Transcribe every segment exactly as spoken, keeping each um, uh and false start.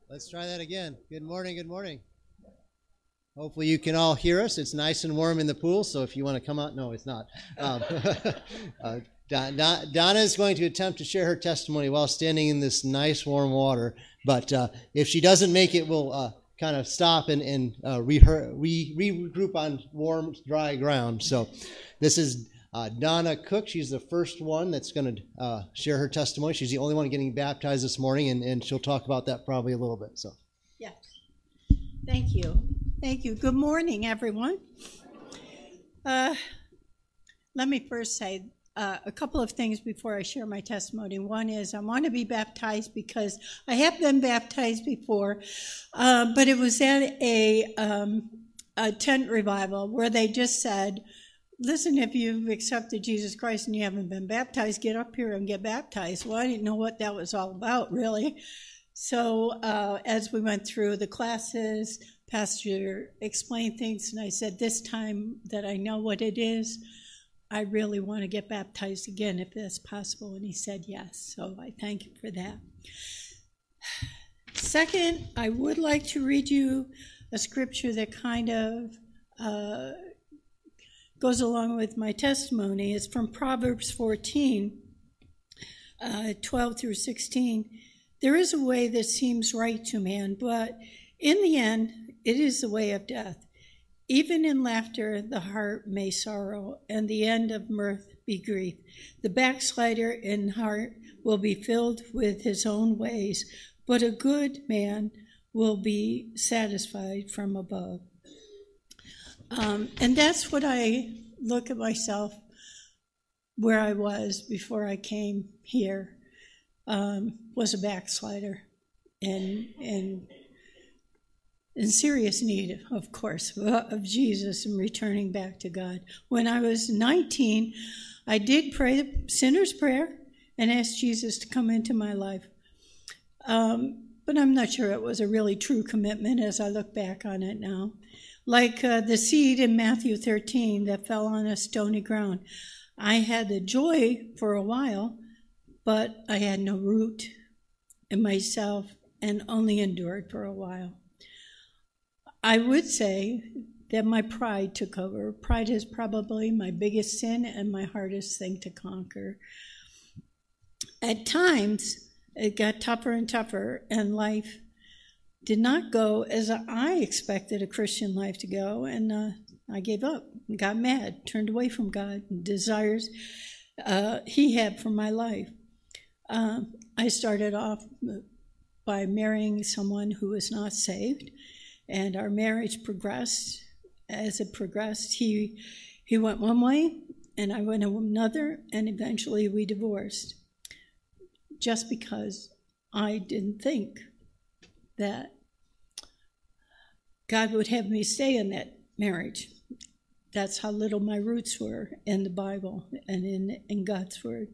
Let's try that again. Good morning, good morning. Hopefully you can all hear us. It's nice and warm in the pool, so if you want to come out, no, it's not. Um, uh, Don, Don, Donna is going to attempt to share her testimony while standing in this nice warm water, but uh, if she doesn't make it, we'll uh, kind of stop and, and uh, re- re- regroup on warm, dry ground. So this is uh, Donna Cook. She's the first one that's going to uh, share her testimony. She's the only one getting baptized this morning, and, and she'll talk about that probably a little bit. So, yeah. Thank you. Thank you. Good morning, everyone. Uh, let me first say uh, a couple of things before I share my testimony. One is I want to be baptized because I have been baptized before, uh, but it was at a, um, a tent revival where they just said, listen, if you've accepted Jesus Christ and you haven't been baptized, get up here and get baptized. Well, I didn't know what that was all about, really. So uh, as we went through the classes, Pastor explained things, and I said, this time that I know what it is, I really want to get baptized again if that's possible. And he said yes, so I thank you for that. Second, I would like to read you a scripture that kind of uh, goes along with my testimony. It's from Proverbs fourteen, uh, twelve through sixteen. There is a way that seems right to man, but in the end, it is the way of death. Even in laughter, the heart may sorrow, and the end of mirth be grief. The backslider in heart will be filled with his own ways, but a good man will be satisfied from above. Um, and that's what I look at myself where I was before I came here, um, was a backslider and and in serious need, of course, of Jesus and returning back to God. When I was nineteen, I did pray the sinner's prayer and asked Jesus to come into my life. Um, but I'm not sure it was a really true commitment as I look back on it now. Like uh, the seed in Matthew thirteen that fell on a stony ground. I had the joy for a while, but I had no root in myself and only endured for a while. I would say that my pride took over. Pride is probably my biggest sin and my hardest thing to conquer. At times, it got tougher and tougher, and life did not go as I expected a Christian life to go, and uh, I gave up, got mad, turned away from God and desires uh, He had for my life. Uh, I started off by marrying someone who was not saved. And our marriage progressed. As it progressed, he he went one way, and I went another, and eventually we divorced. Just because I didn't think that God would have me stay in that marriage. That's how little my roots were in the Bible and in, in God's Word.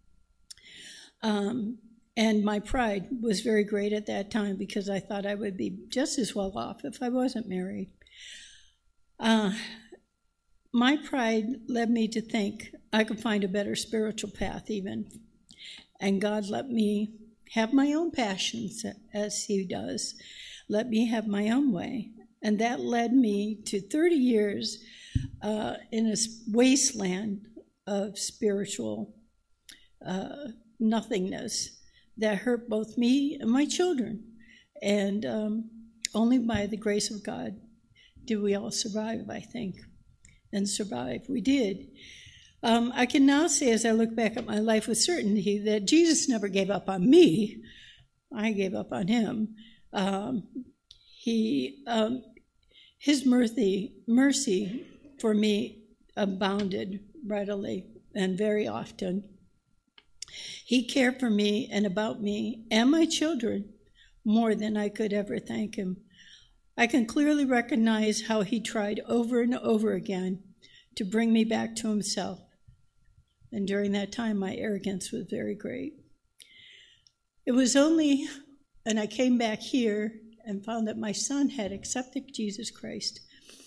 Um, And my pride was very great at that time because I thought I would be just as well off if I wasn't married. Uh, my pride led me to think I could find a better spiritual path even. And God let me have my own passions as He does. Let me have my own way. And that led me to thirty years uh, in a wasteland of spiritual uh, nothingness that hurt both me and my children. And um, only by the grace of God did we all survive, I think. And survive, we did. Um, I can now say, as I look back at my life with certainty, that Jesus never gave up on me. I gave up on Him. Um, he, um, his mercy, mercy for me abounded readily and very often. He cared for me and about me and my children more than I could ever thank Him. I can clearly recognize how He tried over and over again to bring me back to Himself. And during that time, my arrogance was very great. It was only, and I came back here and found that my son had accepted Jesus Christ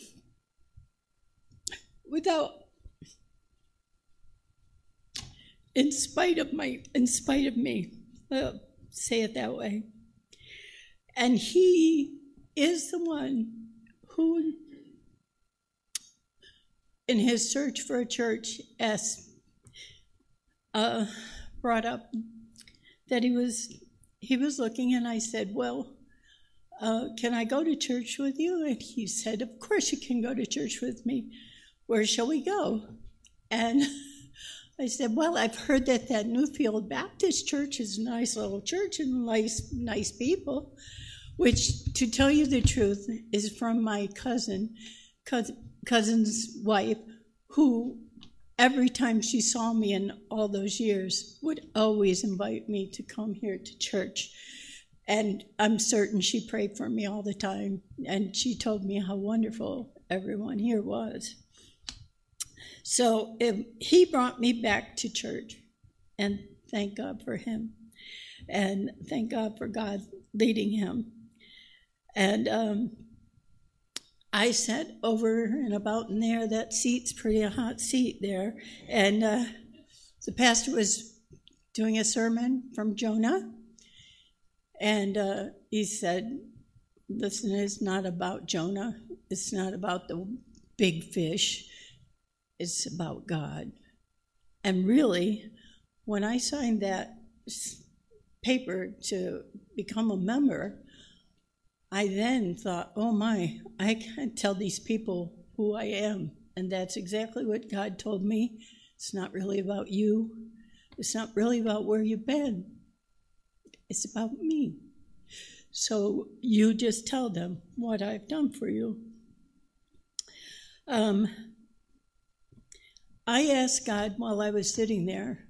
without, in spite of my, in spite of me, I'll say it that way. And he is the one who, in his search for a church, asked, uh, brought up that he was he was looking, and I said, well, uh, can I go to church with you? And he said, of course you can go to church with me. Where shall we go? And I said, well, I've heard that that Newfield Baptist Church is a nice little church and nice, nice people, which, to tell you the truth, is from my cousin, cousin cousin's wife, who every time she saw me in all those years would always invite me to come here to church. And I'm certain she prayed for me all the time, and she told me how wonderful everyone here was. So it, he brought me back to church, and thank God for him, and thank God for God leading him. And um, I sat over and about in there. That seat's pretty a hot seat there. And uh, the pastor was doing a sermon from Jonah. And uh, he said, listen, it's not about Jonah. It's not about the big fish. It's about God. And really, when I signed that paper to become a member, I then thought, oh my, I can't tell these people who I am. And that's exactly what God told me. It's not really about you. It's not really about where you've been. It's about me. So you just tell them what I've done for you. Um, I asked God while I was sitting there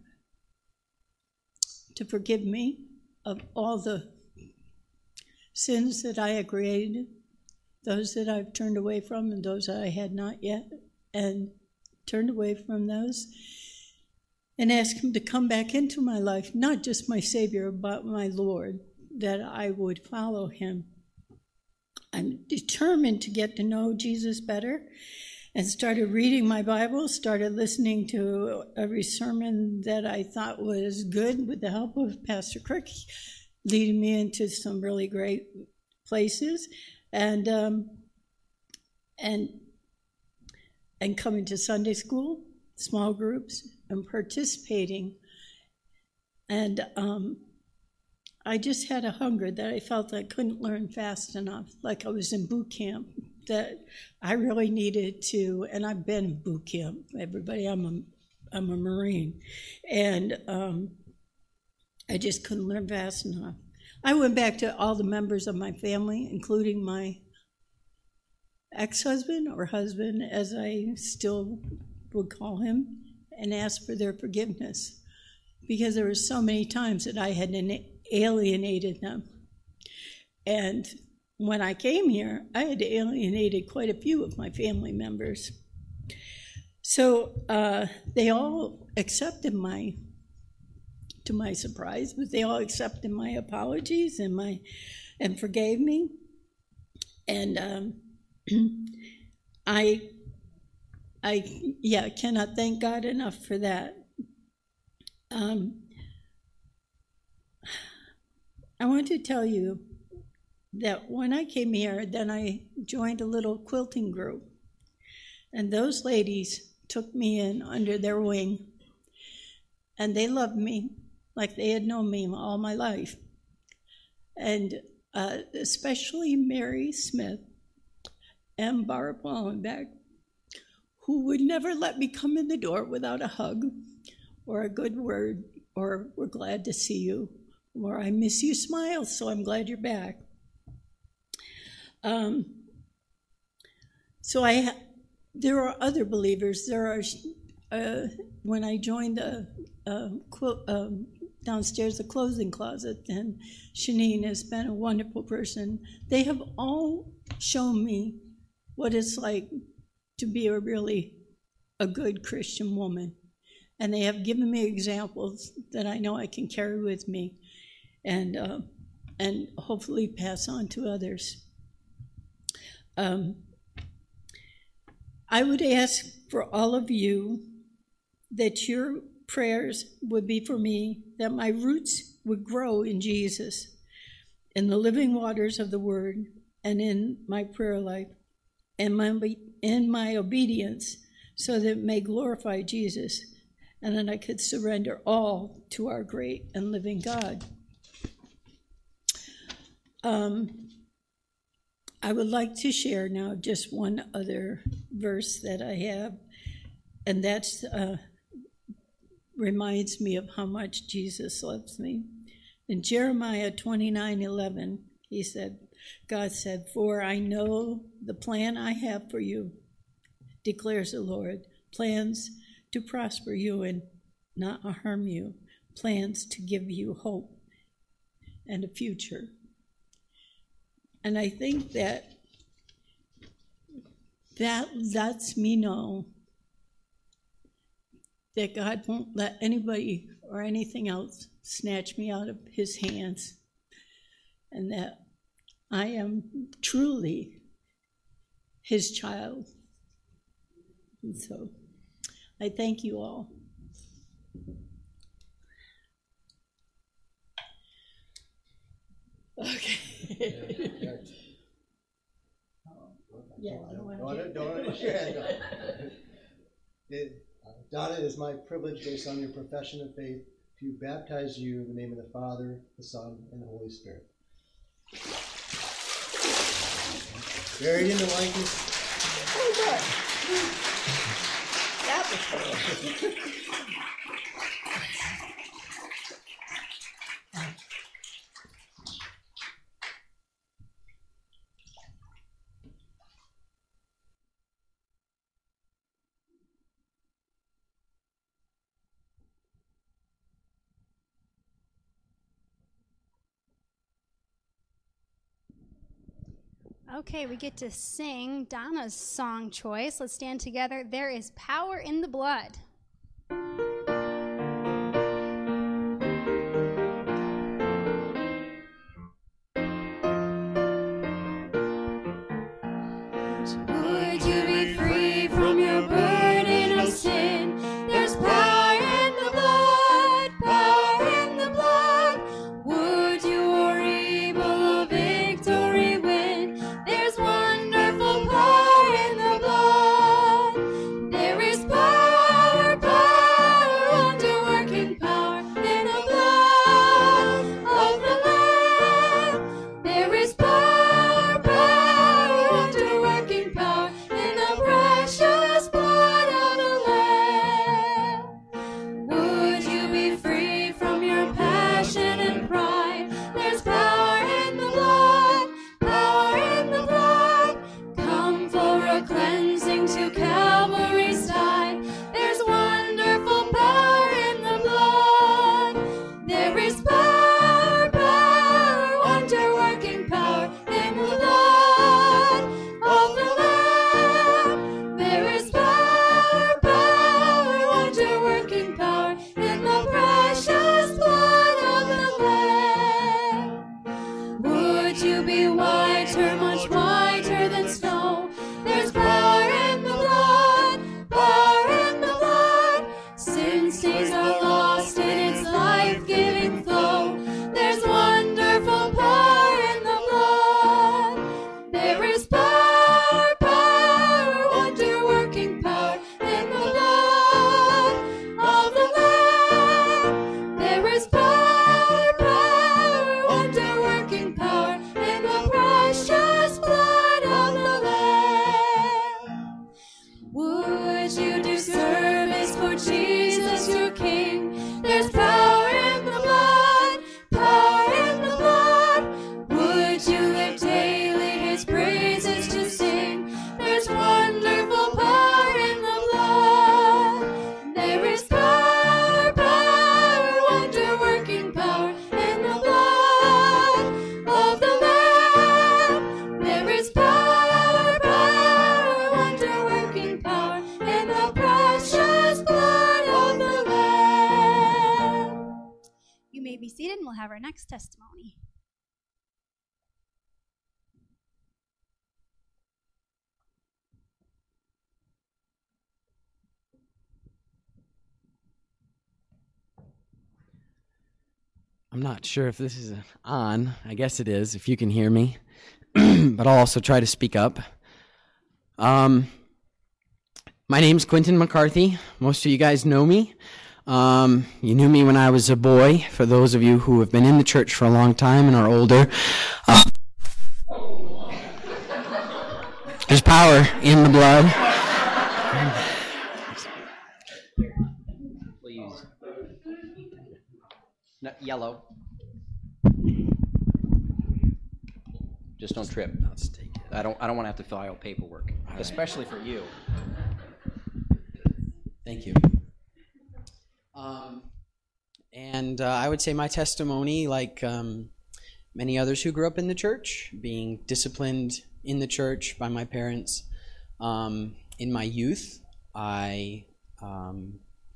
to forgive me of all the sins that I had created, those that I've turned away from and those that I had not yet, and turned away from those, and ask him to come back into my life, not just my Savior, but my Lord, that I would follow him. I'm determined to get to know Jesus better, and started reading my Bible, started listening to every sermon that I thought was good with the help of Pastor Crick, leading me into some really great places, and um, and and coming to Sunday school, small groups, and participating. And um, I just had a hunger that I felt I couldn't learn fast enough, like I was in boot camp, that I really needed to, and I've been in boot camp, everybody, I'm a, I'm a Marine, and um, I just couldn't learn fast enough. I went back to all the members of my family, including my ex-husband, or husband, as I still would call him, and asked for their forgiveness, because there were so many times that I had alienated them. And when I came here, I had alienated quite a few of my family members. So uh, they all accepted my, to my surprise, but they all accepted my apologies and my, and forgave me. And um, I, I, yeah, cannot thank God enough for that. Um, I want to tell you that when I came here, then I joined a little quilting group. And those ladies took me in under their wing. And they loved me like they had known me all my life. And uh, especially Mary Smith and Barb Wallenbeck, who would never let me come in the door without a hug or a good word, or we're glad to see you, or I miss you smile, so I'm glad you're back. Um, so I, ha- there are other believers. There are, uh, when I joined the uh, quil- um, downstairs, the clothing closet, and Shanine has been a wonderful person. They have all shown me what it's like to be a really a good Christian woman. And they have given me examples that I know I can carry with me and uh, and hopefully pass on to others. Um, I would ask for all of you that your prayers would be for me, that my roots would grow in Jesus, in the living waters of the Word and in my prayer life and my, in my obedience, so that it may glorify Jesus, and then I could surrender all to our great and living God. Um, I would like to share now just one other verse that I have, and that's uh, reminds me of how much Jesus loves me. In Jeremiah twenty-nine eleven, he said, God said, "For I know the plan I have for you, declares the Lord, plans to prosper you and not harm you, plans to give you hope and a future." And I think that that lets me know that God won't let anybody or anything else snatch me out of his hands, and that I am truly his child. And so I thank you all. Okay. Yeah, I don't want to. Don't put your hand up. It, uh, Donna, it is my privilege, based on your profession of faith, to baptize you in the name of the Father, the Son, and the Holy Spirit. Buried in the likeness. Oh, God. That was cool. Okay, we get to sing Donna's song choice. Let's stand together. There is power in the blood. Would you be free from your burden of sin? There's power in the blood, power in the blood. Would your evil a victory win? There's wonderful power in the blood. There is power, power, wonder-working power in the blood of the Lamb. There is power, power, wonder-working power in the precious blood of the Lamb. Would you be free from your passion and pride? There's power in the blood, power in the blood. Come for a cleansing to Calvary's side. There's wonderful power in the blood. There is power, power, wonder-working power in the blood of the Lamb. There is power, power, wonder-working power in the precious blood of the Lamb. Would you be whiter, much whiter than snow? There's power in the blood, power in the blood. Sin stains are lost in its life-giving flow. There's wonderful power in the blood. There is power, power, wonder-working power in the blood of the Lamb. There is power, power, wonder-working power in the precious blood of the Lamb. Would you do service for Jesus, your King? There's power in the blood, power in the blood. Would you live daily his praises to sing? There's wonderful power in the blood. There is power, power, wonder-working power in the blood of the Lamb. There is power, power, wonder-working power in the precious blood of the Lamb. You may be seated, and we'll have our next testimony. I'm not sure if this is on. I guess it is, if you can hear me. But I'll also try to speak up. Um, my name's Quentin McCarthy. Most of you guys know me. Um, you knew me when I was a boy. For those of you who have been in the church for a long time and are older, uh, there's power in the blood. Please. No, yellow. Just don't trip. Let's take it. I don't. I don't want to have to file paperwork, right. Especially for you. Thank you. Um, and uh, I would say my testimony, like um, many others who grew up in the church, being disciplined in the church by my parents. Um, in my youth, I um,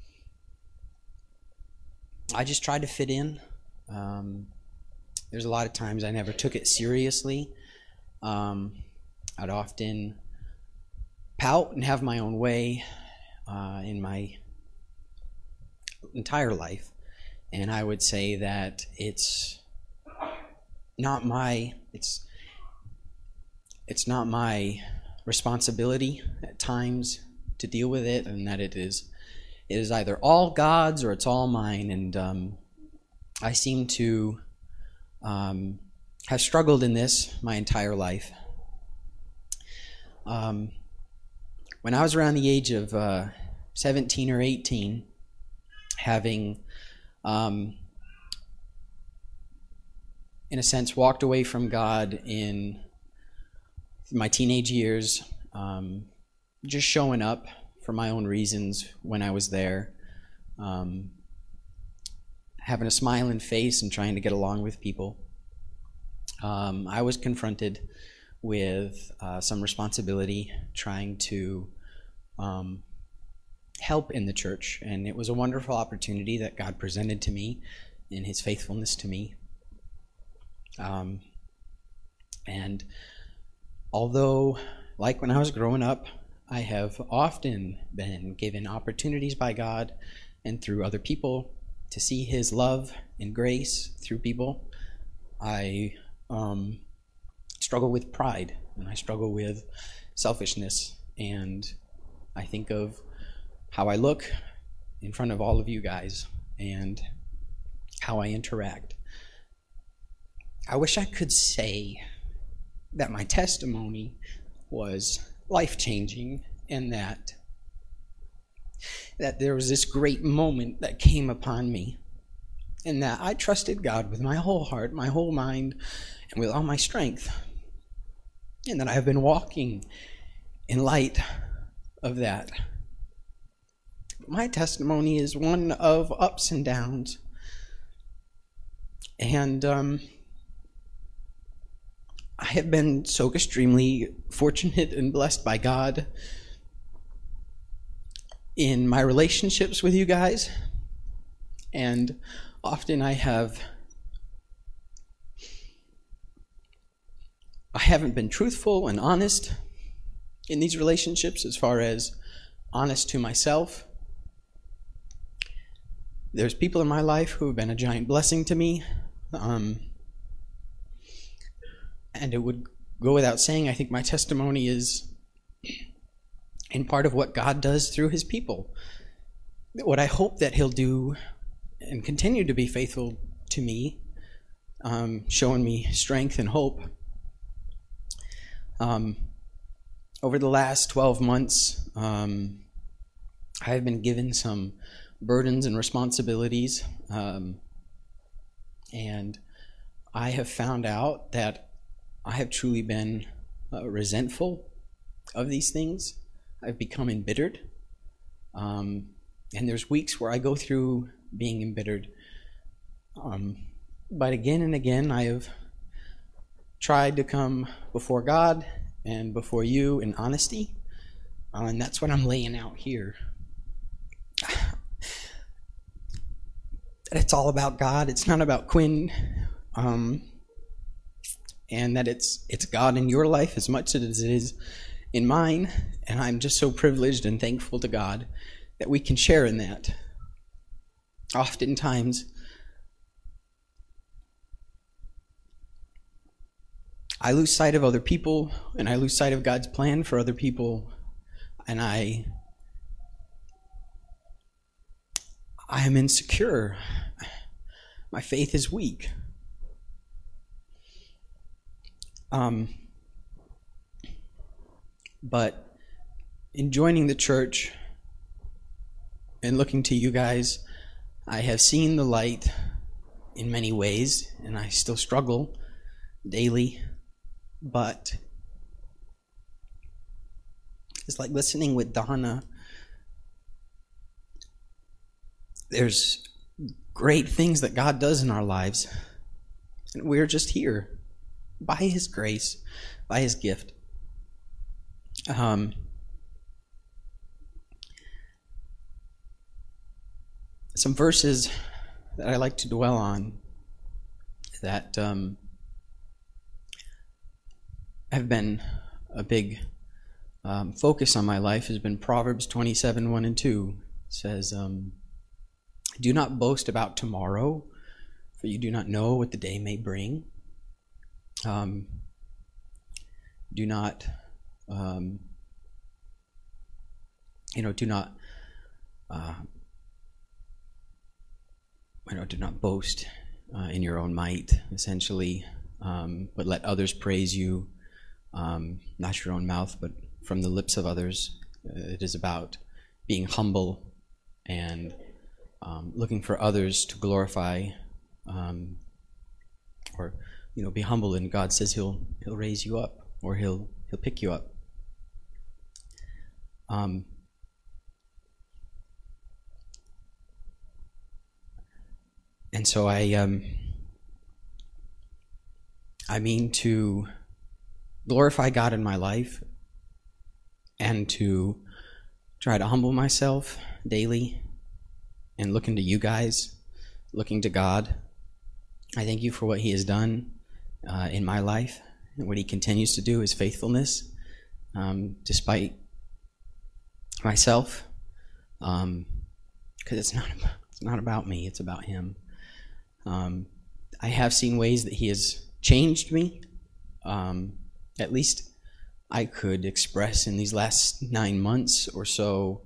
I just tried to fit in. Um, there's a lot of times I never took it seriously. Um, I'd often pout and have my own way uh, in my entire life, and I would say that it's not my it's it's not my responsibility at times to deal with it, and that it is it is either all God's or it's all mine. And um, I seem to um, have struggled in this my entire life. Um, when I was around the age of uh, seventeen or eighteen, having, um, in a sense, walked away from God in my teenage years, um, just showing up for my own reasons when I was there, um, having a smiling face and trying to get along with people. Um, I was confronted with uh, some responsibility trying to um, help in the church, and it was a wonderful opportunity that God presented to me in his faithfulness to me. Um, and although, like when I was growing up, I have often been given opportunities by God and through other people to see his love and grace through people, I um, struggle with pride, and I struggle with selfishness, and I think of how I look in front of all of you guys and how I interact. I wish I could say that my testimony was life-changing and that that there was this great moment that came upon me and that I trusted God with my whole heart, my whole mind, and with all my strength, and that I have been walking in light of that. My testimony is one of ups and downs, and um, I have been so extremely fortunate and blessed by God in my relationships with you guys, and often I have I haven't been truthful and honest in these relationships, as far as honest to myself. There's people in my life who have been a giant blessing to me, um, and it would go without saying, I think my testimony is in part of what God does through his people. What I hope that he'll do and continue to be faithful to me, um, showing me strength and hope. Um, over the last twelve months, um, I have been given some burdens and responsibilities, um, and I have found out that I have truly been uh, resentful of these things. I've become embittered, um, and there's weeks where I go through being embittered, um, but again and again I have tried to come before God and before you in honesty, uh, and that's what I'm laying out here. That it's all about God, it's not about Quinn, um, and that it's it's God in your life as much as it is in mine, and I'm just so privileged and thankful to God that we can share in that. Oftentimes, I lose sight of other people, and I lose sight of God's plan for other people, and I I am insecure. My faith is weak. Um, but in joining the church and looking to you guys, I have seen the light in many ways, and I still struggle daily, but it's like listening with Donna. There's great things that God does in our lives, and we're just here by His grace, by His gift. Um, some verses that I like to dwell on that um, have been a big um, focus on my life has been Proverbs twenty-seven, one and two. It says, um, do not boast about tomorrow, for you do not know what the day may bring. Um, do not, um, you know, do not, uh, you know, do not boast uh, in your own might, essentially, um, but let others praise you, um, not your own mouth, but from the lips of others. Uh, it is about being humble and um, looking for others to glorify, um, or you know, be humble, and God says He'll He'll raise you up, or He'll He'll pick you up. Um, and so I um, I mean to glorify God in my life, and to try to humble myself daily, and looking to you guys, looking to God. I thank you for what He has done uh, in my life, and what He continues to do, His faithfulness, um, despite myself, because um, it's not about, it's not about me, it's about Him. Um, I have seen ways that He has changed me. Um, at least I could express in these last nine months or so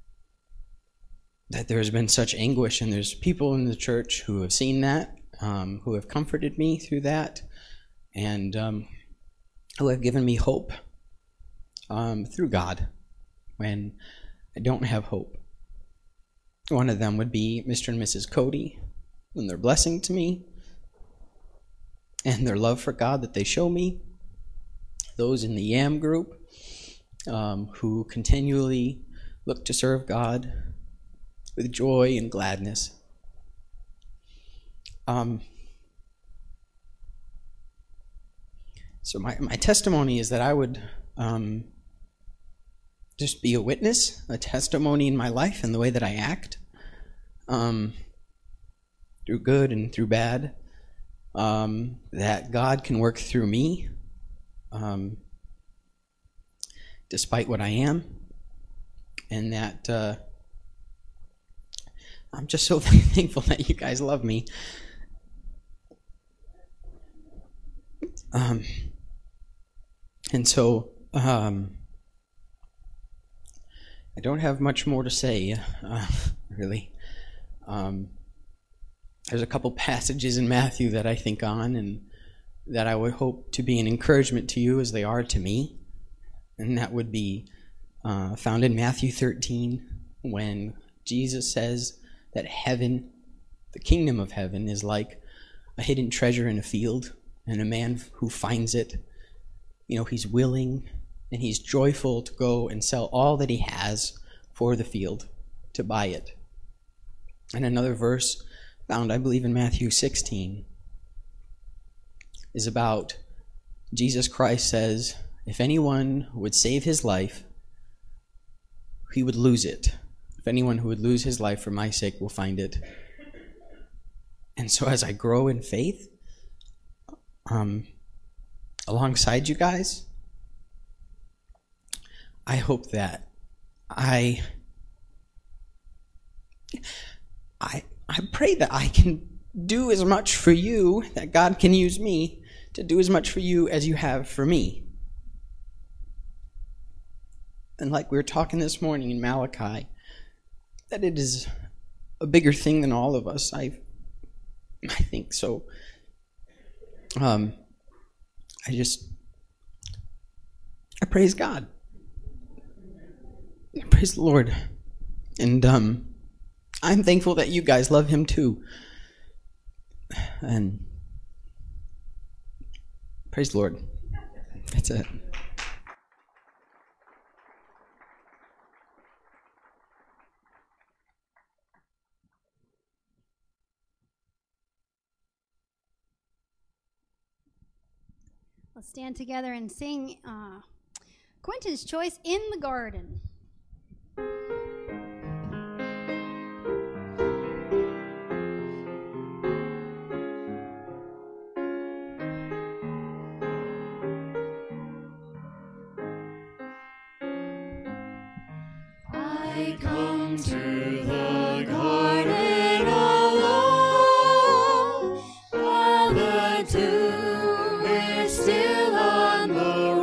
that there's been such anguish, and there's people in the church who have seen that, um, who have comforted me through that, and um, who have given me hope um, through God when I don't have hope. One of them would be Mister and Missus Cody, and their blessing to me, and their love for God that they show me. Those in the YAM group um, who continually look to serve God with joy and gladness. Um, so my, my testimony is that I would um, just be a witness, a testimony in my life and the way that I act, um, through good and through bad, um, that God can work through me, um, despite what I am, and that uh, I'm just so thankful that you guys love me. Um, and so, um, I don't have much more to say, uh, really. Um, there's a couple passages in Matthew that I think on, and that I would hope to be an encouragement to you as they are to me. And that would be uh, found in Matthew thirteen, when Jesus says that heaven, the kingdom of heaven, is like a hidden treasure in a field, and a man who finds it, you know, he's willing and he's joyful to go and sell all that he has for the field to buy it. And another verse found, I believe, in Matthew sixteen, is about Jesus Christ says, if anyone would save his life, he would lose it. If anyone who would lose his life for my sake will find it. And so as I grow in faith, um, alongside you guys, I hope that I, I, I pray that I can do as much for you, that God can use me to do as much for you as you have for me. And like we were talking this morning in Malachi, that it is a bigger thing than all of us. I, I think so. Um, I just, I praise God. I praise the Lord. And um, I'm thankful that you guys love him too. And praise the Lord. That's it. Let's stand together and sing uh, Quentin's Choice, In the Garden. I come to the garden alone, while the dew is still on the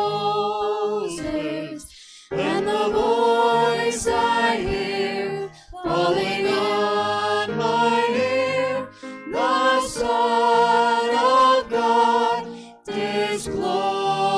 roses, and the voice I hear falling on my ear, the Son of God discloses.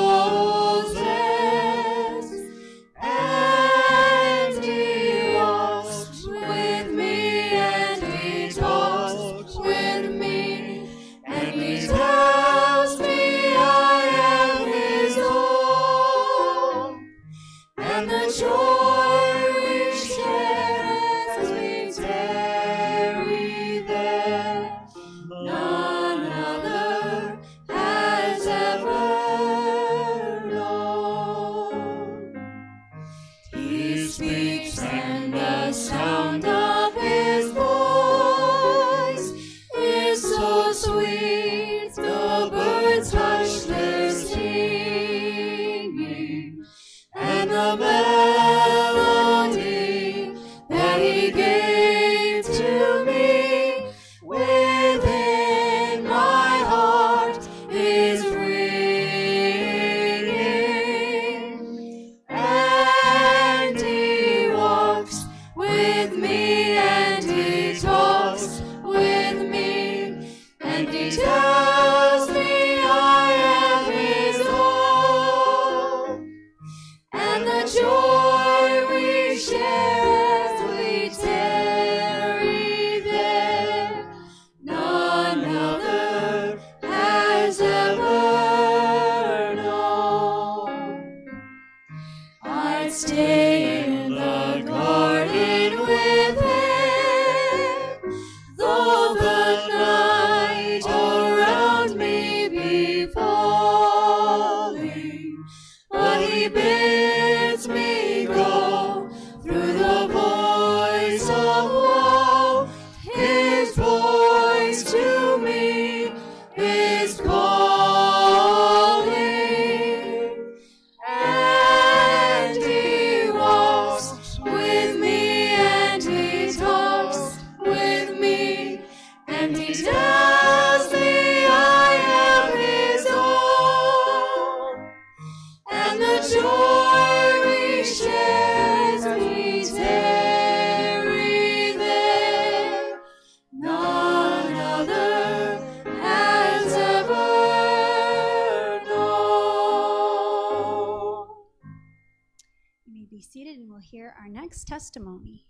Testimony.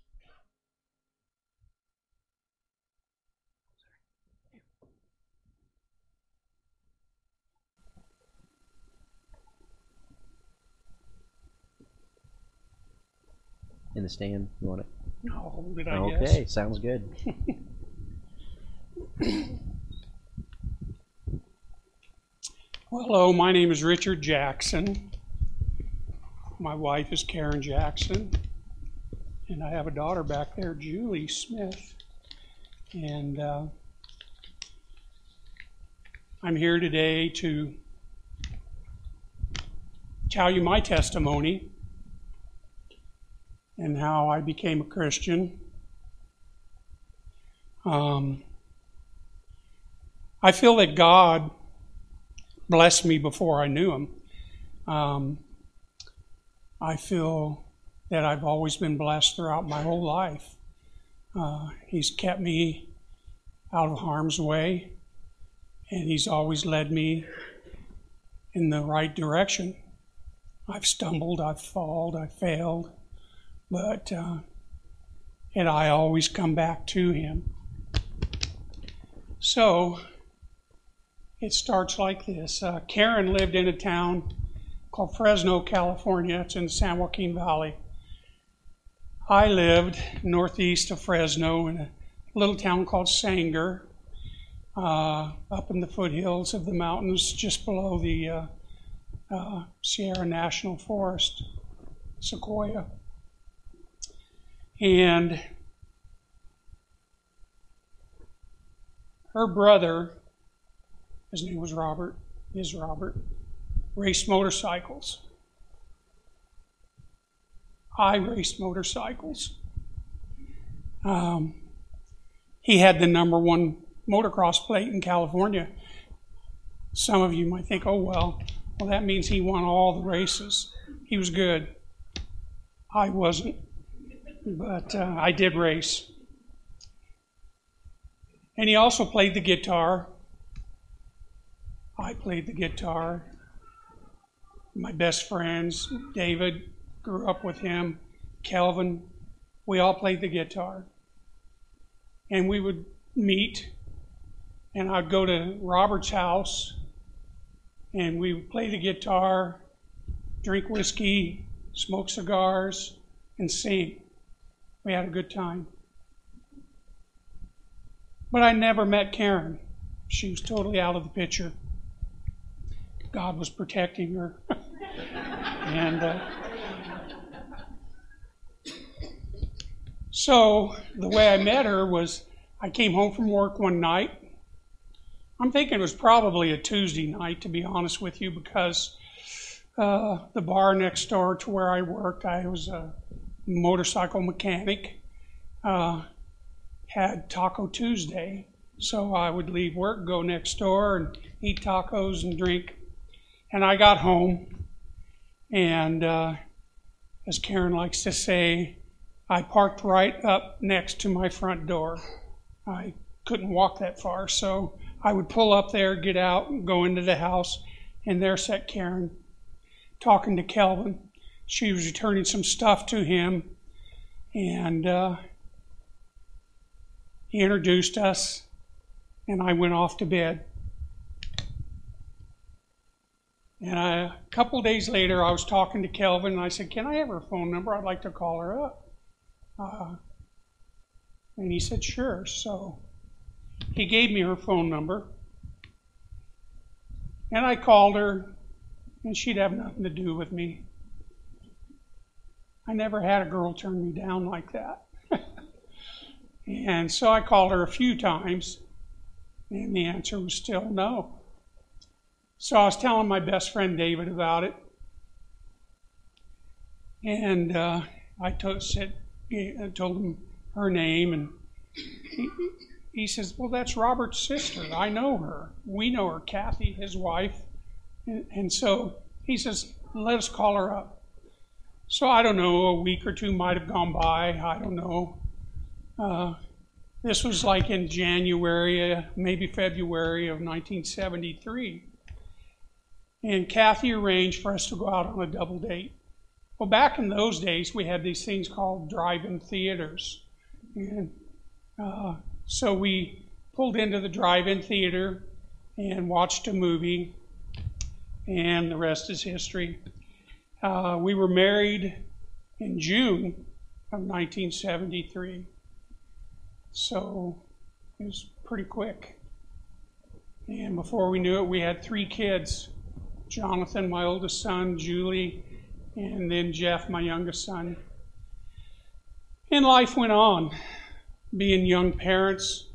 In the stand, you want it? No, did I Okay, guess? sounds good. Well, hello, my name is Richard Jackson. My wife is Karen Jackson. And I have a daughter back there, Julie Smith. And uh, I'm here today to tell you my testimony and how I became a Christian. Um, I feel that God blessed me before I knew him. Um, I feel that I've always been blessed throughout my whole life. Uh, he's kept me out of harm's way, and he's always led me in the right direction. I've stumbled, I've fallen, I've failed, but uh, and I always come back to him. So it starts like this. Uh, Karen lived in a town called Fresno, California. It's in the San Joaquin Valley. I lived northeast of Fresno in a little town called Sanger, uh, up in the foothills of the mountains just below the uh, uh, Sierra National Forest, Sequoia. And her brother, his name was Robert, is Robert, raced motorcycles. I raced motorcycles. Um, he had the number one motocross plate in California. Some of you might think, oh, well, well, that means he won all the races. He was good. I wasn't, but uh, I did race. And he also played the guitar. I played the guitar. My best friends, David, grew up with him, Kelvin, we all played the guitar. And we would meet, and I'd go to Robert's house, and we would play the guitar, drink whiskey, smoke cigars, and sing. We had a good time. But I never met Karen. She was totally out of the picture. God was protecting her. and uh, so the way I met her was I came home from work one night. I'm thinking it was probably a Tuesday night, to be honest with you, because uh, the bar next door to where I worked, I was a motorcycle mechanic, uh, had Taco Tuesday. So I would leave work, go next door, and eat tacos and drink. And I got home, and uh, as Karen likes to say, I parked right up next to my front door. I couldn't walk that far, so I would pull up there, get out, and go into the house, and there sat Karen talking to Kelvin. She was returning some stuff to him, and uh, he introduced us, and I went off to bed. And I, a couple days later, I was talking to Kelvin, and I said, can I have her phone number? I'd like to call her up. Uh, and he said, sure. So he gave me her phone number. And I called her, and she'd have nothing to do with me. I never had a girl turn me down like that. And so I called her a few times, and the answer was still no. So I was telling my best friend David about it. And uh, I told, said, I told him her name, and he, he says, well, that's Robert's sister. I know her. We know her, Kathy, his wife. And, and so he says, let us call her up. So I don't know, a week or two might have gone by. I don't know. Uh, this was like in January, uh, maybe February of nineteen seventy-three. And Kathy arranged for us to go out on a double date. Well, back in those days, we had these things called drive-in theaters. And uh, so we pulled into the drive-in theater and watched a movie, and the rest is history. Uh, we were married in June of nineteen seventy-three. So it was pretty quick. And before we knew it, we had three kids. Jonathan, my oldest son, Julie, and then Jeff, my youngest son. And life went on, being young parents,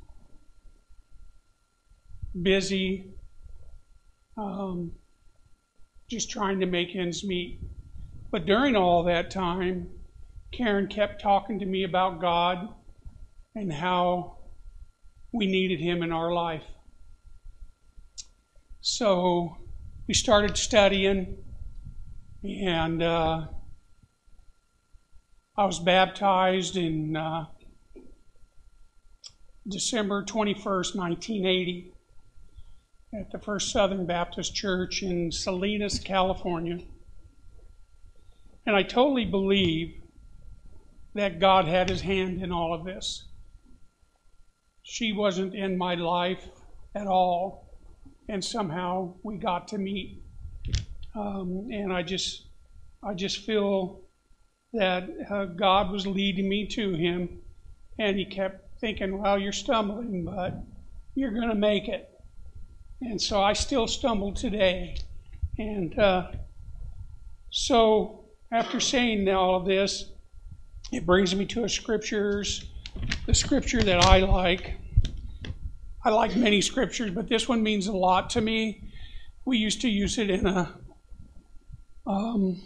busy, um, just trying to make ends meet. But during all that time, Karen kept talking to me about God and how we needed Him in our life. So we started studying, and uh, I was baptized in uh, December twenty-first, nineteen eighty, at the First Southern Baptist Church in Salinas, California. And I totally believe that God had his hand in all of this. She wasn't in my life at all, and somehow we got to meet. Um, and I just, I just feel that uh, God was leading me to him, and he kept thinking, well, you're stumbling, but you're going to make it. And so I still stumble today. And uh, so after saying all of this, it brings me to a scriptures, the scripture that I like. I like many scriptures, but this one means a lot to me. We used to use it in a um,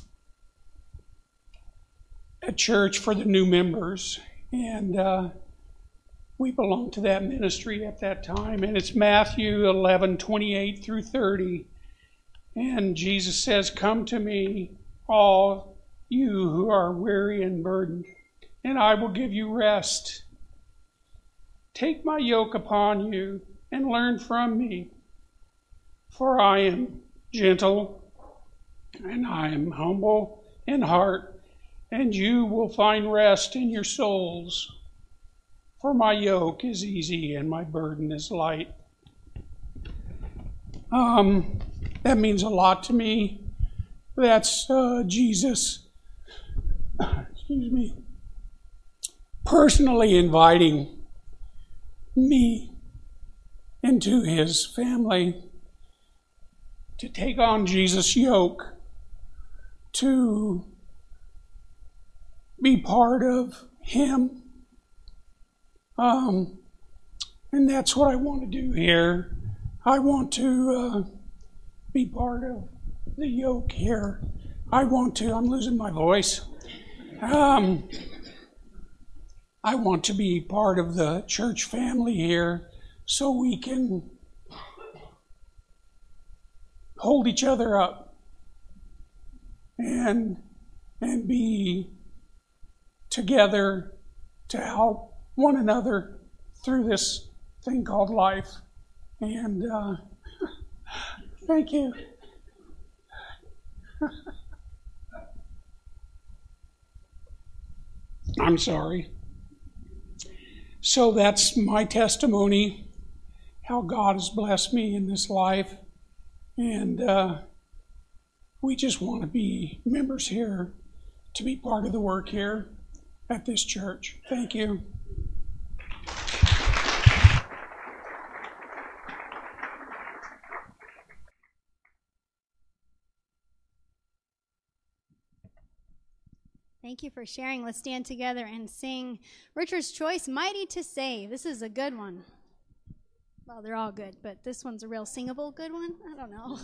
a church for the new members, and uh, we belonged to that ministry at that time. And it's Matthew eleven, twenty-eight through thirty. And Jesus says, "Come to me, all you who are weary and burdened, and I will give you rest. Take my yoke upon you and learn from me, for I am gentle and I am humble in heart, and you will find rest in your souls. For my yoke is easy and my burden is light." Um, that means a lot to me. That's uh, Jesus, excuse me, personally inviting me into his family to take on Jesus' yoke, to be part of him. Um, and that's what I want to do here. I want to uh, be part of the yoke here. I want to, I'm losing my voice. Um, I want to be part of the church family here so we can hold each other up and and be together to help one another through this thing called life. And uh, thank you. I'm sorry. So that's my testimony, how God has blessed me in this life. And uh, we just want to be members here, to be part of the work here at this church. Thank you. Thank you for sharing. Let's stand together and sing Richard's Choice, Mighty to Save. This is a good one. Well, they're all good, but this one's a real singable good one. I don't know.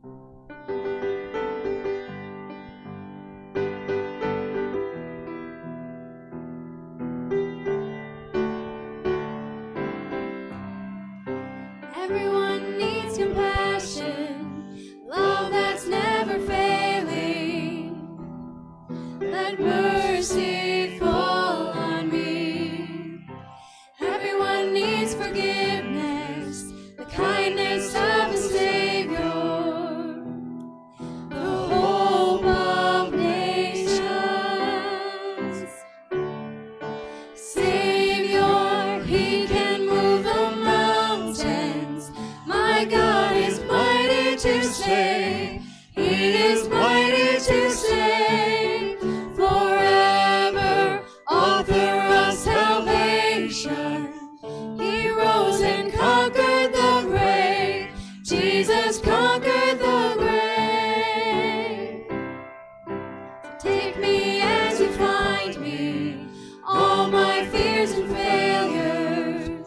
Everyone needs compassion, love that's never failing. Let mercy fall on me. Everyone needs forgiveness, the kindness of a Savior, the hope of nations. Savior, he can move the mountains. My God is mighty to save. He is mighty to save. Forever, author of salvation. He rose and conquered the grave. Jesus conquered the grave. Take me as you find me, all my fears and failures.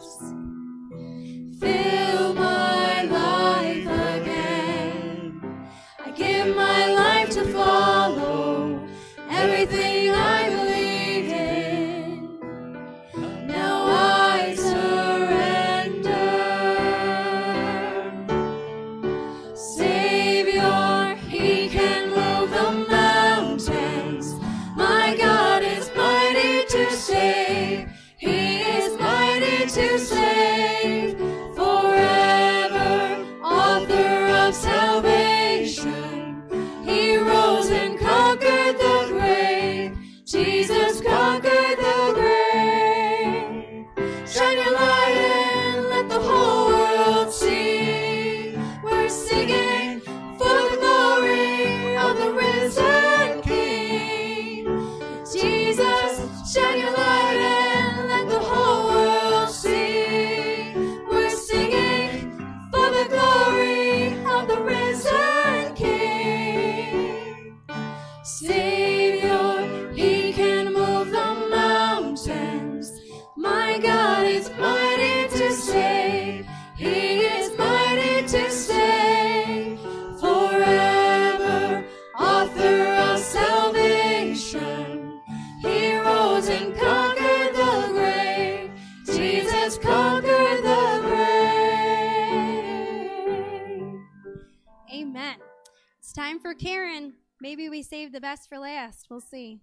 Fill my life again. I give my life to follow everything I believe in. Now I surrender. Say Amen. It's time for Karen. Maybe we save the best for last. We'll see.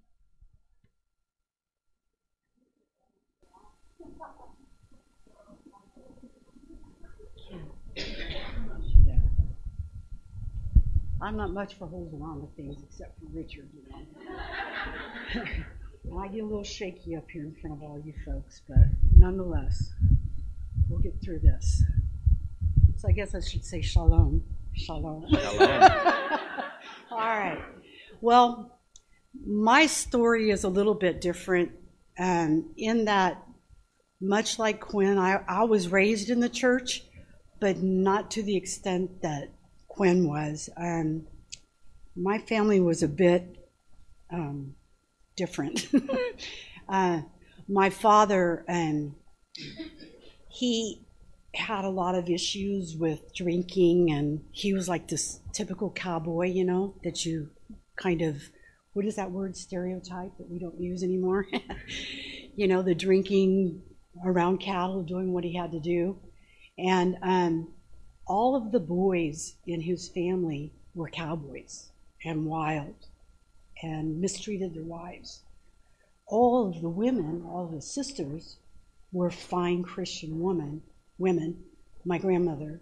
I'm not much for holding on to things except for Richard, you know. And I get a little shaky up here in front of all you folks, but nonetheless, we'll get through this. So I guess I should say shalom. Shalom. Shalom. All right. Well, my story is a little bit different um, in that, much like Quinn, I, I was raised in the church, but not to the extent that Quinn was. Um, my family was a bit um, different. uh, my father, um, he had a lot of issues with drinking, and he was like this typical cowboy, you know, that you kind of, what is that word, stereotype that we don't use anymore? You know, the drinking around cattle, doing what he had to do. And um, all of the boys in his family were cowboys and wild and mistreated their wives. All of the women, all of his sisters, were fine Christian women, women. My grandmother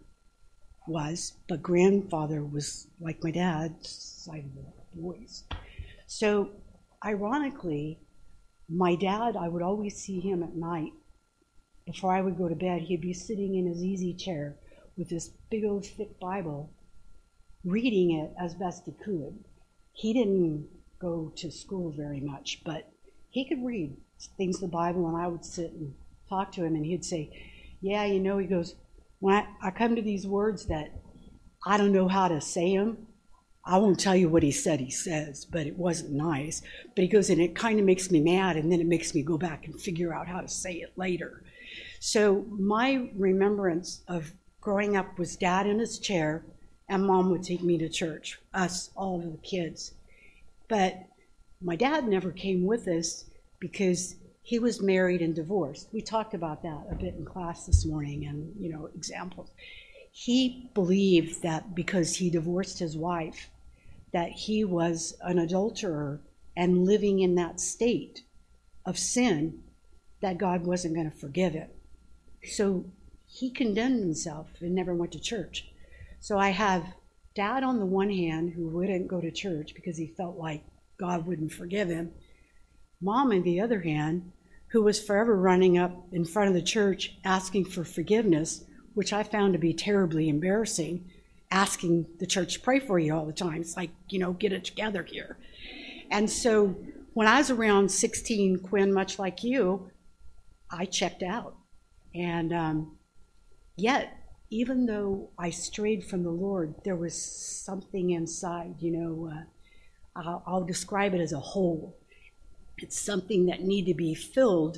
was, but grandfather was like my dad's side of the boys. So, ironically, my dad, I would always see him at night. Before I would go to bed, he'd be sitting in his easy chair with this big old thick Bible, reading it as best he could. He didn't go to school very much, but he could read things in the Bible, and I would sit and talk to him, and he'd say, yeah, you know, he goes, when I, I come to these words that I don't know how to say them, I won't tell you what he said he says, but it wasn't nice. But he goes, and it kind of makes me mad, and then it makes me go back and figure out how to say it later. So my remembrance of growing up was Dad in his chair, and Mom would take me to church, us, all of the kids. But my dad never came with us because he was married and divorced. We talked about that a bit in class this morning, and, you know, examples. He believed that because he divorced his wife, that he was an adulterer and living in that state of sin, that God wasn't going to forgive him. So he condemned himself and never went to church. So I have Dad on the one hand, who wouldn't go to church because he felt like God wouldn't forgive him. Mom, on the other hand, who was forever running up in front of the church asking for forgiveness, which I found to be terribly embarrassing, asking the church to pray for you all the time. It's like, you know, get it together here. And so when I was around sixteen, Quinn, much like you, I checked out. And um, yet, even though I strayed from the Lord, there was something inside, you know, uh, I'll, I'll describe it as a hole. It's something that needed to be filled,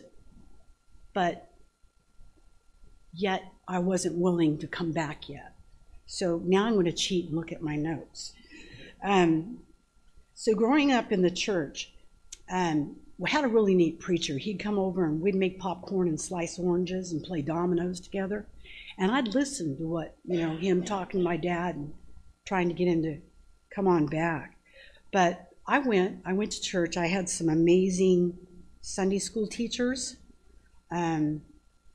but yet I wasn't willing to come back yet. So now I'm going to cheat and look at my notes. Um, so growing up in the church, um, we had a really neat preacher. He'd come over and we'd make popcorn and slice oranges and play dominoes together. And I'd listen to what, you know, him talking to my dad and trying to get him to come on back. But I went, I went to church. I had some amazing Sunday school teachers, um,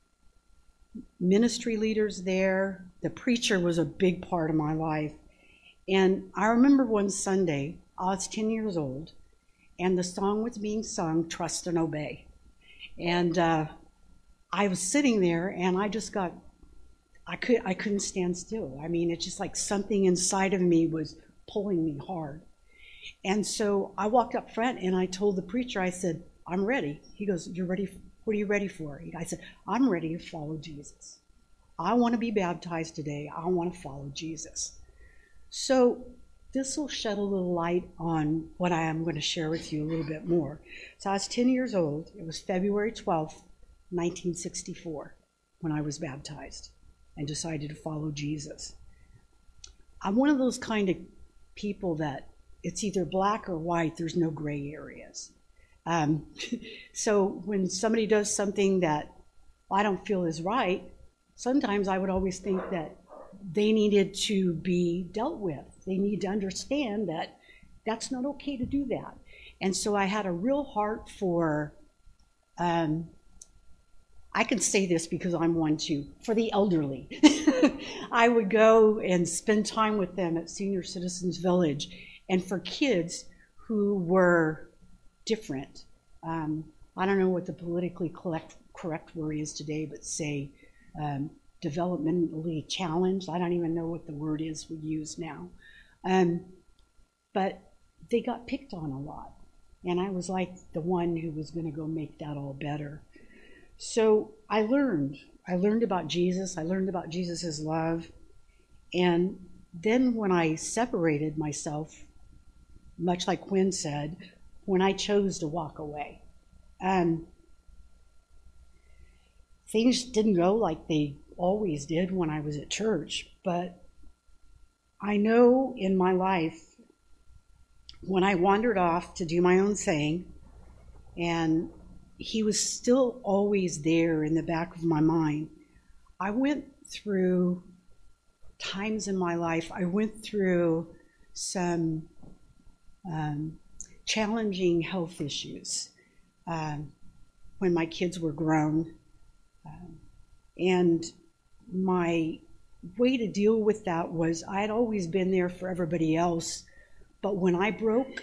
ministry leaders there. The preacher was a big part of my life. And I remember one Sunday, I was ten years old, and the song was being sung, Trust and Obey. And uh, I was sitting there, and I just got, I, could, I couldn't stand still. I mean, it's just like something inside of me was pulling me hard. And so I walked up front and I told the preacher, I said, I'm ready. He goes, you're ready? What are you ready for? I said, I'm ready to follow Jesus. I want to be baptized today. I want to follow Jesus. So this will shed a little light on what I am going to share with you a little bit more. So I was ten years old. It was February twelfth, nineteen sixty-four, when I was baptized and decided to follow Jesus. I'm one of those kind of people that it's either black or white. There's no gray areas. Um, so when somebody does something that I don't feel is right, sometimes I would always think that they needed to be dealt with. They need to understand that that's not okay to do that. And so I had a real heart for, um, I can say this because I'm one too, for the elderly. I would go and spend time with them at Senior Citizens Village, and for kids who were different. Um, I don't know what the politically correct, correct word is today, but say um, developmentally challenged. I don't even know what the word is we use now. Um, but they got picked on a lot. And I was like the one who was going to go make that all better. So I learned. I learned about Jesus. I learned about Jesus' love. And then when I separated myself, much like Quinn said, when I chose to walk away, um, things didn't go like they always did when I was at church. But I know in my life, when I wandered off to do my own thing, and he was still always there in the back of my mind, I went through times in my life, I went through some um, challenging health issues um, when my kids were grown. Um, and my way to deal with that was I had always been there for everybody else. But when I broke,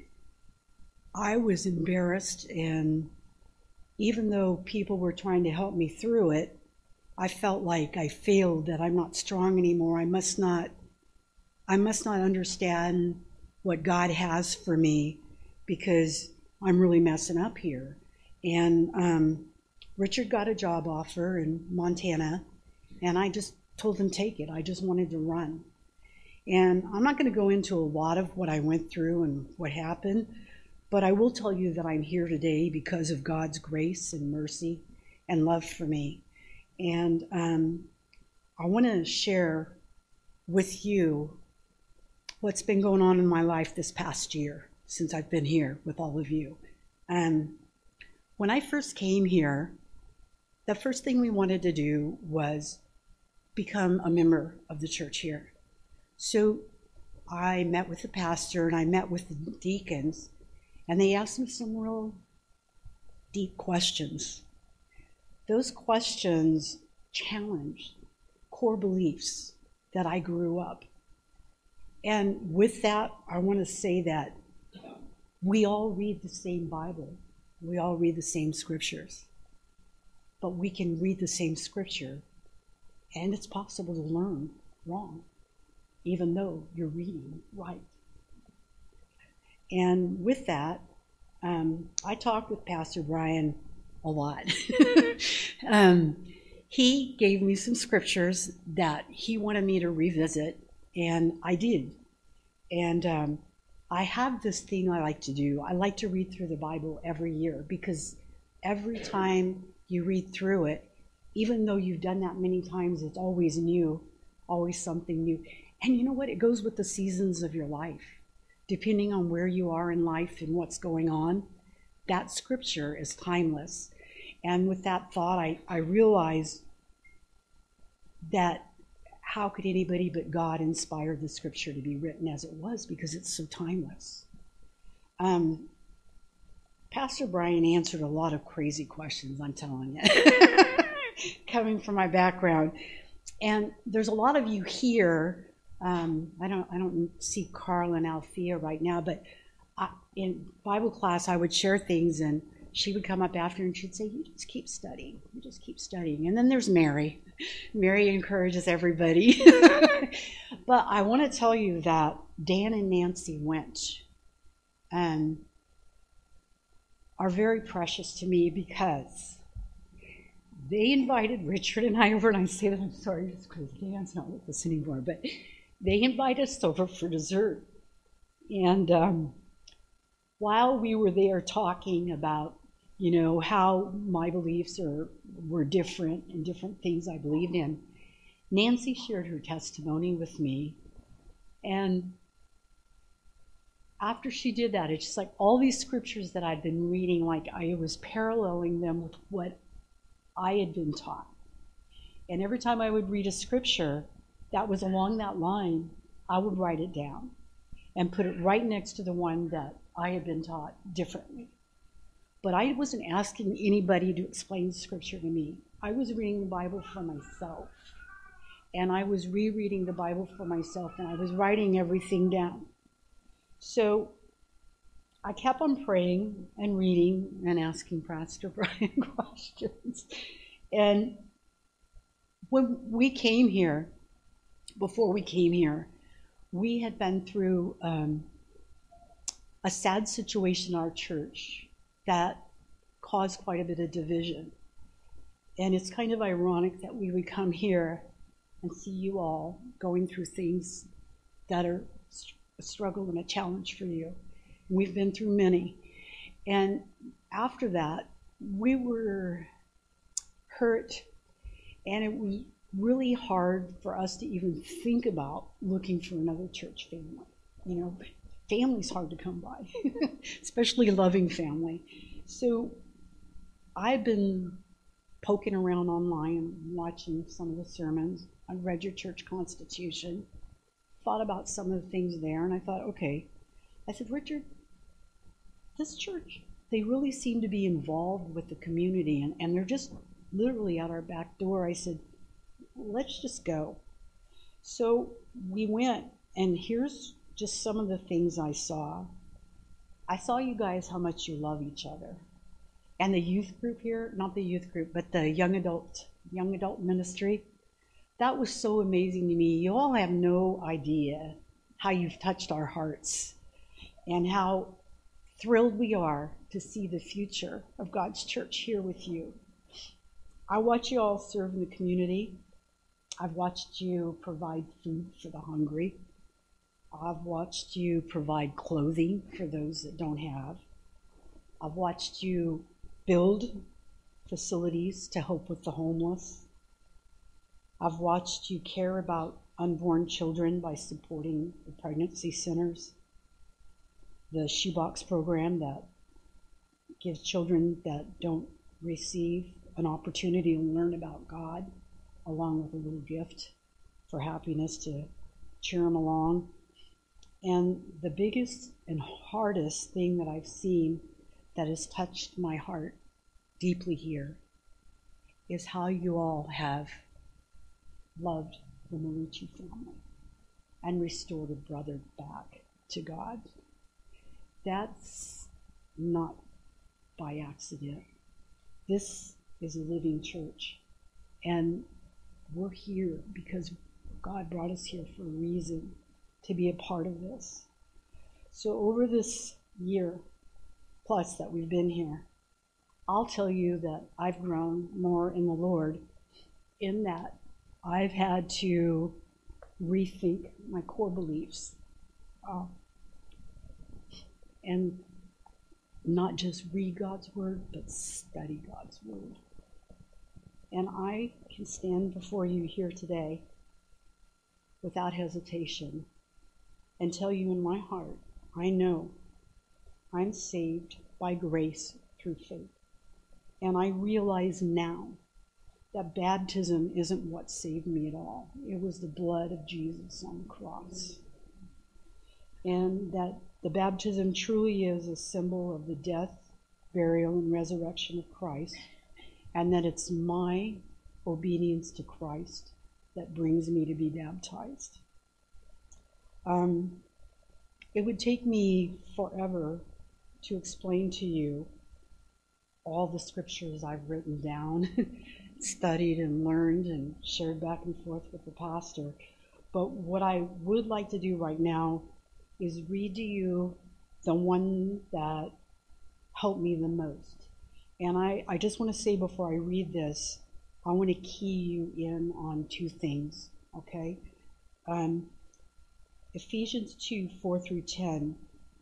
I was embarrassed, and even though people were trying to help me through it, I felt like I failed, that I'm not strong anymore. I must not, I must not understand what God has for me because I'm really messing up here. And um, Richard got a job offer in Montana, and I just told him take it. I just wanted to run. And I'm not going to go into a lot of what I went through and what happened, but I will tell you that I'm here today because of God's grace and mercy and love for me. And um, I want to share with you what's been going on in my life this past year since I've been here with all of you. Um, when I first came here, the first thing we wanted to do was become a member of the church here. So I met with the pastor and I met with the deacons, and they asked me some real deep questions. Those questions challenged core beliefs that I grew up. And with that, I want to say that we all read the same Bible. We all read the same scriptures. But we can read the same scripture, and it's possible to learn wrong, even though you're reading right. And with that, um, I talked with Pastor Brian a lot. um, he gave me some scriptures that he wanted me to revisit, and I did. And um, I have this thing I like to do. I like to read through the Bible every year, because every time you read through it, even though you've done that many times, it's always new, always something new. And you know what? It goes with the seasons of your life. Depending on where you are in life and what's going on, that scripture is timeless. And with that thought, I, I realized that how could anybody but God inspire the scripture to be written as it was, because it's so timeless. Um, Pastor Brian answered a lot of crazy questions, I'm telling you, coming from my background. And there's a lot of you here. Um, I don't I don't see Carl and Althea right now, but I, in Bible class I would share things, and she would come up after and she'd say, you just keep studying, you just keep studying. And then there's Mary. Mary encourages everybody. But I want to tell you that Dan and Nancy Winch um, are very precious to me, because they invited Richard and I over, and I say that, I'm sorry, just because Dan's not with us anymore, but they invited us over for dessert. And um, while we were there talking about, you know, how my beliefs are were different and different things I believed in, Nancy shared her testimony with me. And after she did that, it's just like all these scriptures that I'd been reading, like I was paralleling them with what I had been taught. And every time I would read a scripture, that was along that line, I would write it down and put it right next to the one that I had been taught differently. But I wasn't asking anybody to explain Scripture to me. I was reading the Bible for myself. And I was rereading the Bible for myself, and I was writing everything down. So I kept on praying and reading and asking Pastor Brian questions. And when we came here, before we came here, we had been through um, a sad situation in our church that caused quite a bit of division. And it's kind of ironic that we would come here and see you all going through things that are a struggle and a challenge for you. We've been through many. And after that, we were hurt, and it was really hard for us to even think about looking for another church family. You know, family's hard to come by, especially loving family. So I've been poking around online, watching some of the sermons. I read your church constitution, thought about some of the things there, and I thought, okay. I said, Richard, this church, they really seem to be involved with the community, and, and they're just literally at our back door. I said, let's just go. So we went, and here's just some of the things I saw. I saw you guys, how much you love each other. And the youth group here, not the youth group, but the young adult, young adult ministry, that was so amazing to me. You all have no idea how you've touched our hearts and how thrilled we are to see the future of God's church here with you. I watch you all serve in the community. I've watched you provide food for the hungry. I've watched you provide clothing for those that don't have. I've watched you build facilities to help with the homeless. I've watched you care about unborn children by supporting the pregnancy centers, the shoebox program that gives children that don't receive an opportunity to learn about God, along with a little gift for happiness to cheer them along. And the biggest and hardest thing that I've seen that has touched my heart deeply here is how you all have loved the Marucci family and restored a brother back to God. That's not by accident. This is a living church, and we're here because God brought us here for a reason, to be a part of this. So over this year plus that we've been here, I'll tell you that I've grown more in the Lord, in that I've had to rethink my core beliefs. Uh, and not just read God's word, but study God's word. And I can stand before you here today without hesitation and tell you in my heart, I know I'm saved by grace through faith. And I realize now that baptism isn't what saved me at all. It was the blood of Jesus on the cross. And that the baptism truly is a symbol of the death, burial, and resurrection of Christ, and that it's my obedience to Christ that brings me to be baptized. Um, it would take me forever to explain to you all the scriptures I've written down, studied and learned and shared back and forth with the pastor. But what I would like to do right now is read to you the one that helped me the most. And I, I just want to say before I read this, I want to key you in on two things, okay? Um, Ephesians two, four through ten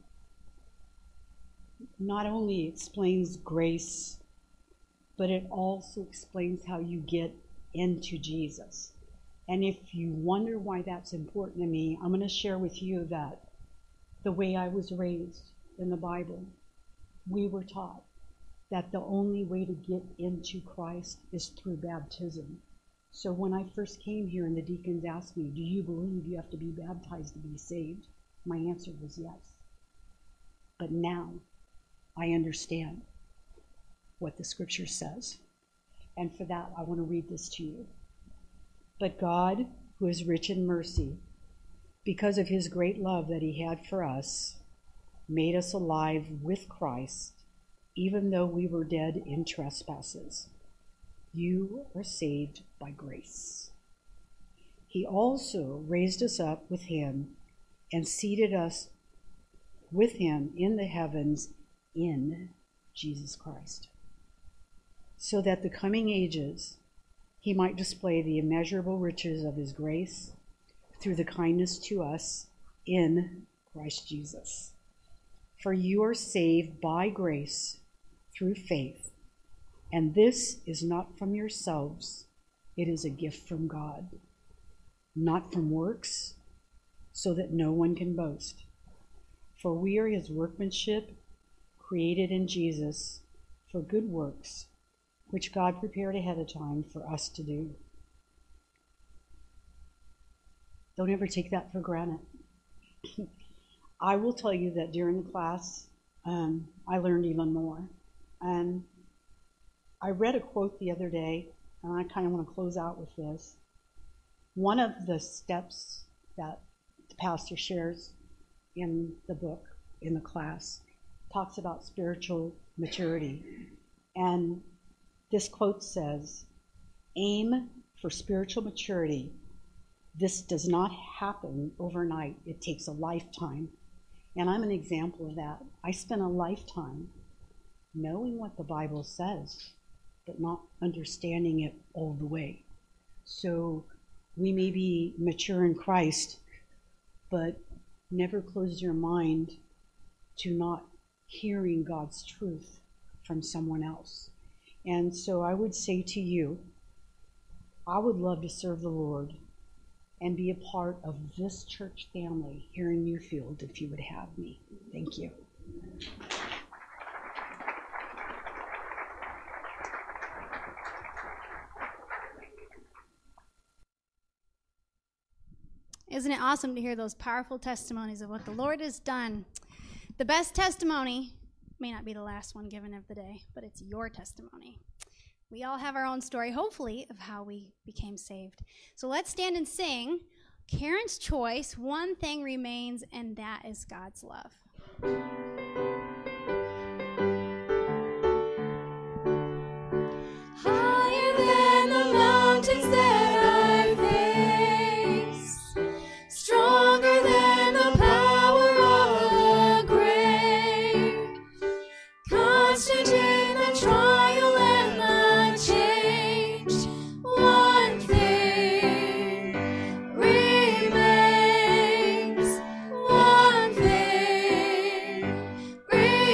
not only explains grace, but it also explains how you get into Jesus. And if you wonder why that's important to me, I'm going to share with you that the way I was raised in the Bible, we were taught that the only way to get into Christ is through baptism. So when I first came here and the deacons asked me, do you believe you have to be baptized to be saved? My answer was yes. But now I understand what the scripture says. And for that, I want to read this to you. But God, who is rich in mercy, because of his great love that he had for us, made us alive with Christ, even though we were dead in trespasses. You are saved by grace. He also raised us up with him and seated us with him in the heavens in Jesus Christ, so that the coming ages he might display the immeasurable riches of his grace through the kindness to us in Christ Jesus. For you are saved by grace through faith, and this is not from yourselves, it is a gift from God, not from works, so that no one can boast. For we are his workmanship, created in Jesus for good works, which God prepared ahead of time for us to do. Don't ever take that for granted. I will tell you that during the class, um, I learned even more. And I read a quote the other day, and I kind of want to close out with this. One of the steps that the pastor shares in the book, in the class, talks about spiritual maturity. And this quote says, aim for spiritual maturity. This does not happen overnight. It takes a lifetime. And I'm an example of that. I spent a lifetime knowing what the Bible says, but not understanding it all the way. So we may be mature in Christ, but never close your mind to not hearing God's truth from someone else. And so I would say to you, I would love to serve the Lord and be a part of this church family here in Newfield if you would have me. Thank you. Isn't it awesome to hear those powerful testimonies of what the Lord has done? The best testimony may not be the last one given of the day, but it's your testimony. We all have our own story, hopefully, of how we became saved. So let's stand and sing Karen's Choice, One Thing Remains, and that is God's love. Higher than the mountains that I face, stronger than the power of the grave, constant in the trial and the change, one thing remains, one thing remains.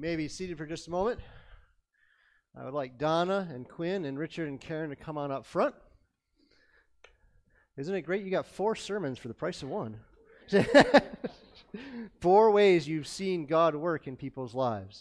may be seated for just a moment. I would like Donna and Quinn and Richard and Karen to come on up front. Isn't it great you got four sermons for the price of one? Four ways you've seen God work in people's lives.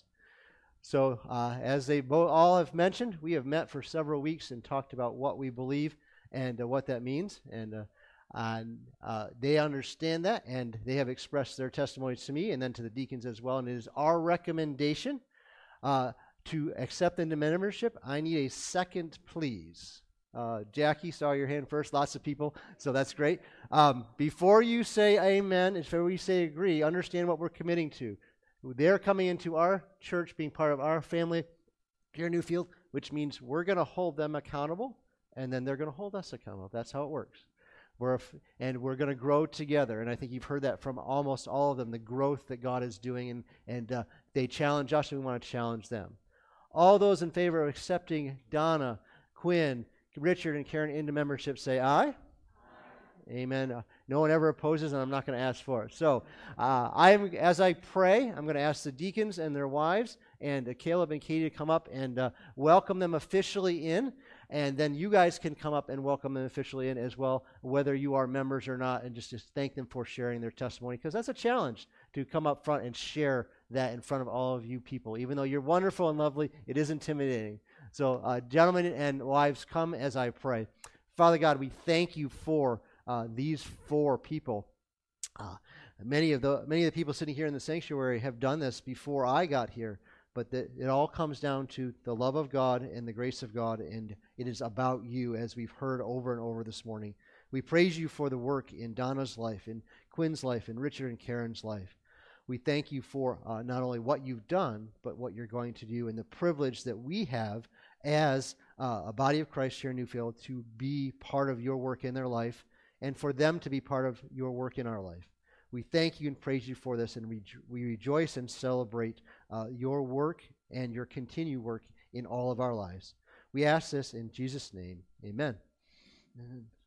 So uh, as they both all have mentioned, we have met for several weeks and talked about what we believe and uh, what that means. And, uh, and uh, they understand that, and they have expressed their testimonies to me and then to the deacons as well. And it is our recommendation uh, to accept into membership. I need a second, please. Uh, Jackie, saw your hand first. Lots of people, so that's great. Um, before you say amen, and before we say agree, understand what we're committing to. They're coming into our church, being part of our family here in Newfield, which means we're going to hold them accountable, and then they're going to hold us accountable. That's how it works. We're, and we're going to grow together, and I think you've heard that from almost all of them, the growth that God is doing, and, and uh, they challenge us, and we want to challenge them. All those in favor of accepting Donna, Quinn, Richard, and Karen into membership, say aye. Aye. Amen. Uh, no one ever opposes, and I'm not going to ask for it. So, uh, I'm as I pray, I'm going to ask the deacons and their wives and uh, Caleb and Katie to come up and uh, welcome them officially in, and then you guys can come up and welcome them officially in as well, whether you are members or not, and just, just thank them for sharing their testimony, because that's a challenge to come up front and share that in front of all of you people. Even though you're wonderful and lovely, it is intimidating. So, uh, gentlemen and wives, come as I pray. Father God, we thank you for uh, these four people. Uh, many of the many of the people sitting here in the sanctuary have done this before I got here, but the, it all comes down to the love of God and the grace of God, and it is about you, as we've heard over and over this morning. We praise you for the work in Donna's life, in Quinn's life, in Richard and Karen's life. We thank you for uh, not only what you've done, but what you're going to do, and the privilege that we have as uh, a body of Christ here in Newfield to be part of your work in their life, and for them to be part of your work in our life. We thank you and praise you for this, and we, we rejoice and celebrate uh, your work and your continued work in all of our lives. We ask this in Jesus' name. Amen. Amen.